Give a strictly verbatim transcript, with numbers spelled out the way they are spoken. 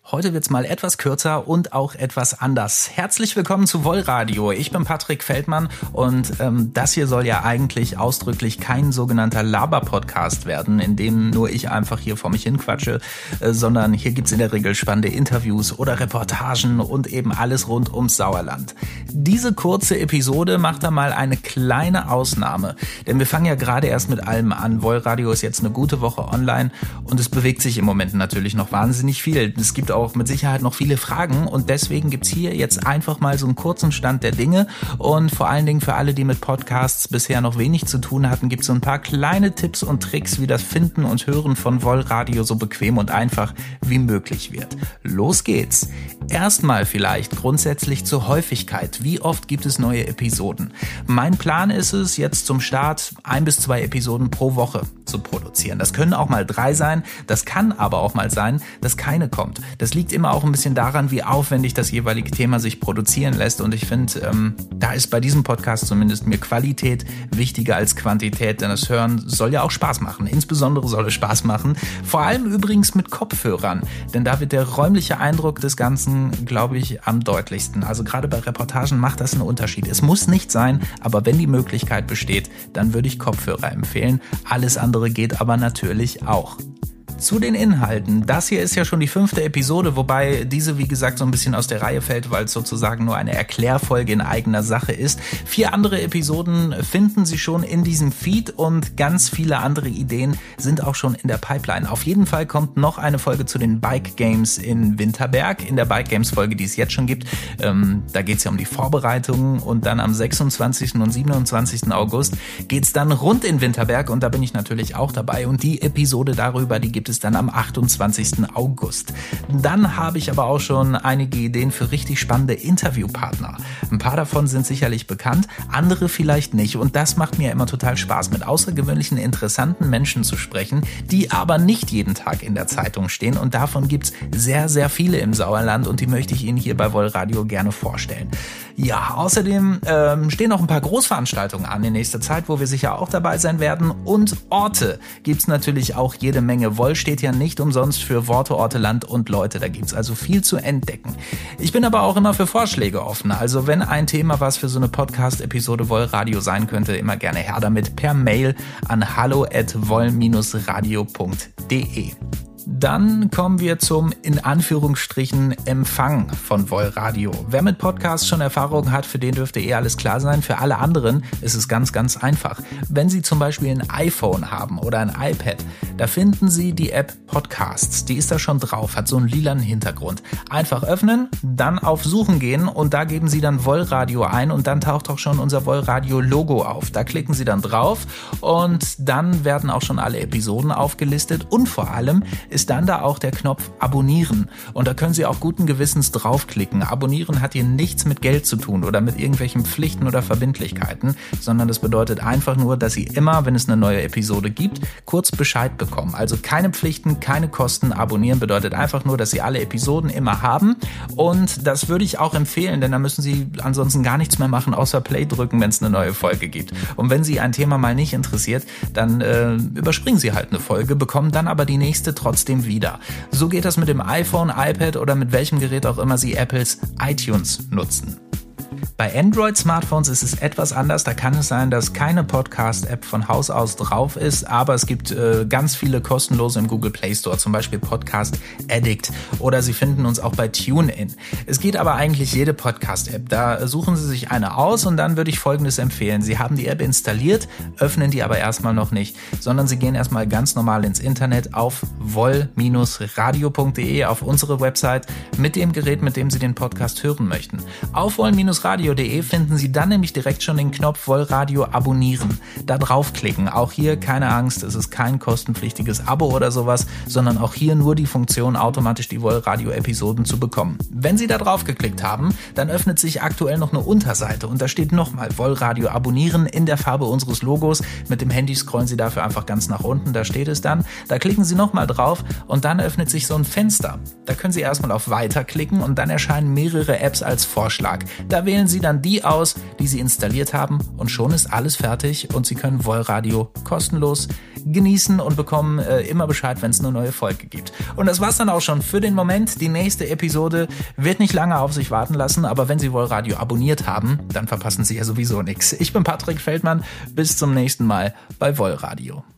Heute wird's mal etwas kürzer und auch etwas anders. Herzlich willkommen zu Wollradio. Ich bin Patrick Feldmann und ähm, das hier soll ja eigentlich ausdrücklich kein sogenannter Laber-Podcast werden, in dem nur ich einfach hier vor mich hin quatsche, äh, sondern hier gibt's in der Regel spannende Interviews oder Reportagen und eben alles rund ums Sauerland. Diese kurze Episode macht da mal eine kleine Ausnahme, denn wir fangen ja gerade erst mit allem an. Wollradio ist jetzt eine gute Woche online und es bewegt sich im Moment natürlich noch wahnsinnig viel. Es gibt auch mit Sicherheit noch viele Fragen und deswegen gibt's hier jetzt einfach mal so einen kurzen Stand der Dinge und vor allen Dingen für alle, die mit Podcasts bisher noch wenig zu tun hatten, gibt's so ein paar kleine Tipps und Tricks, wie das Finden und Hören von Wollradio so bequem und einfach wie möglich wird. Los geht's! Erstmal vielleicht grundsätzlich zur Häufigkeit. Wie oft gibt es neue Episoden? Mein Plan ist es, jetzt zum Start ein bis zwei Episoden pro Woche zu produzieren. Das können auch mal drei sein, das kann aber auch mal sein, dass keine kommt. Das liegt immer auch ein bisschen daran, wie aufwendig das jeweilige Thema sich produzieren lässt und ich finde, ähm, da ist bei diesem Podcast zumindest mir Qualität wichtiger als Quantität, denn das Hören soll ja auch Spaß machen. Insbesondere soll es Spaß machen, vor allem übrigens mit Kopfhörern, denn da wird der räumliche Eindruck des Ganzen, glaube ich, am deutlichsten. Also gerade bei Reportagen macht das einen Unterschied. Es muss nicht sein, aber wenn die Möglichkeit besteht, dann würde ich Kopfhörer empfehlen. Alles andere geht aber natürlich auch. Zu den Inhalten. Das hier ist ja schon die fünfte Episode, wobei diese, wie gesagt, so ein bisschen aus der Reihe fällt, weil es sozusagen nur eine Erklärfolge in eigener Sache ist. Vier andere Episoden finden Sie schon in diesem Feed und ganz viele andere Ideen sind auch schon in der Pipeline. Auf jeden Fall kommt noch eine Folge zu den Bike Games in Winterberg. In der Bike Games Folge, die es jetzt schon gibt, ähm, da geht es ja um die Vorbereitungen und dann am sechsundzwanzigsten und siebenundzwanzigsten August geht es dann rund in Winterberg und da bin ich natürlich auch dabei und die Episode darüber, die gibt ist dann am achtundzwanzigsten August. Dann habe ich aber auch schon einige Ideen für richtig spannende Interviewpartner. Ein paar davon sind sicherlich bekannt, andere vielleicht nicht. Und das macht mir immer total Spaß, mit außergewöhnlichen, interessanten Menschen zu sprechen, die aber nicht jeden Tag in der Zeitung stehen. Und davon gibt's sehr, sehr viele im Sauerland und die möchte ich Ihnen hier bei Wollradio gerne vorstellen. Ja, außerdem ähm, stehen noch ein paar Großveranstaltungen an in nächster Zeit, wo wir sicher auch dabei sein werden. Und Orte gibt's natürlich auch jede Menge. Woll steht ja nicht umsonst für Worte, Orte, Land und Leute. Da gibt's also viel zu entdecken. Ich bin aber auch immer für Vorschläge offen. Also wenn ein Thema was für so eine Podcast-Episode Wollradio sein könnte, immer gerne her damit per Mail an hallo at woll dash radio punkt de. Dann kommen wir zum, in Anführungsstrichen, Empfang von Wollradio. Wer mit Podcasts schon Erfahrung hat, für den dürfte eh alles klar sein. Für alle anderen ist es ganz, ganz einfach. Wenn Sie zum Beispiel ein iPhone haben oder ein iPad, da finden Sie die App Podcasts. Die ist da schon drauf, hat so einen lilanen Hintergrund. Einfach öffnen, dann auf Suchen gehen und da geben Sie dann Wollradio ein und dann taucht auch schon unser Wollradio-Logo auf. Da klicken Sie dann drauf und dann werden auch schon alle Episoden aufgelistet und vor allem ist dann da auch der Knopf Abonnieren. Und da können Sie auch guten Gewissens draufklicken. Abonnieren hat hier nichts mit Geld zu tun oder mit irgendwelchen Pflichten oder Verbindlichkeiten, sondern das bedeutet einfach nur, dass Sie immer, wenn es eine neue Episode gibt, kurz Bescheid bekommen. Also keine Pflichten, keine Kosten. Abonnieren bedeutet einfach nur, dass Sie alle Episoden immer haben. Und das würde ich auch empfehlen, denn da müssen Sie ansonsten gar nichts mehr machen, außer Play drücken, wenn es eine neue Folge gibt. Und wenn Sie ein Thema mal nicht interessiert, dann äh, überspringen Sie halt eine Folge, bekommen dann aber die nächste trotzdem wieder. So geht das mit dem iPhone, iPad oder mit welchem Gerät auch immer Sie Apples iTunes nutzen. Bei Android-Smartphones ist es etwas anders. Da kann es sein, dass keine Podcast-App von Haus aus drauf ist, aber es gibt äh, ganz viele kostenlose im Google Play Store, zum Beispiel Podcast Addict oder Sie finden uns auch bei TuneIn. Es geht aber eigentlich jede Podcast-App. Da suchen Sie sich eine aus und dann würde ich Folgendes empfehlen. Sie haben die App installiert, öffnen die aber erstmal noch nicht, sondern Sie gehen erstmal ganz normal ins Internet auf woll dash radio punkt de, auf unsere Website mit dem Gerät, mit dem Sie den Podcast hören möchten. Auf woll dash radio punkt de finden Sie dann nämlich direkt schon den Knopf Wollradio abonnieren. Da draufklicken. Auch hier keine Angst, es ist kein kostenpflichtiges Abo oder sowas, sondern auch hier nur die Funktion, automatisch die Wollradio-Episoden zu bekommen. Wenn Sie da drauf geklickt haben, dann öffnet sich aktuell noch eine Unterseite und da steht nochmal Wollradio abonnieren in der Farbe unseres Logos. Mit dem Handy scrollen Sie dafür einfach ganz nach unten, da steht es dann. Da klicken Sie nochmal drauf und dann öffnet sich so ein Fenster. Da können Sie erstmal auf Weiter klicken und dann erscheinen mehrere Apps als Vorschlag. Da wählen wählen Sie dann die aus, die Sie installiert haben und schon ist alles fertig und Sie können Wollradio kostenlos genießen und bekommen äh, immer Bescheid, wenn es eine neue Folge gibt. Und das war's dann auch schon für den Moment. Die nächste Episode wird nicht lange auf sich warten lassen, aber wenn Sie Wollradio abonniert haben, dann verpassen Sie ja sowieso nichts. Ich bin Patrick Feldmann, bis zum nächsten Mal bei Wollradio.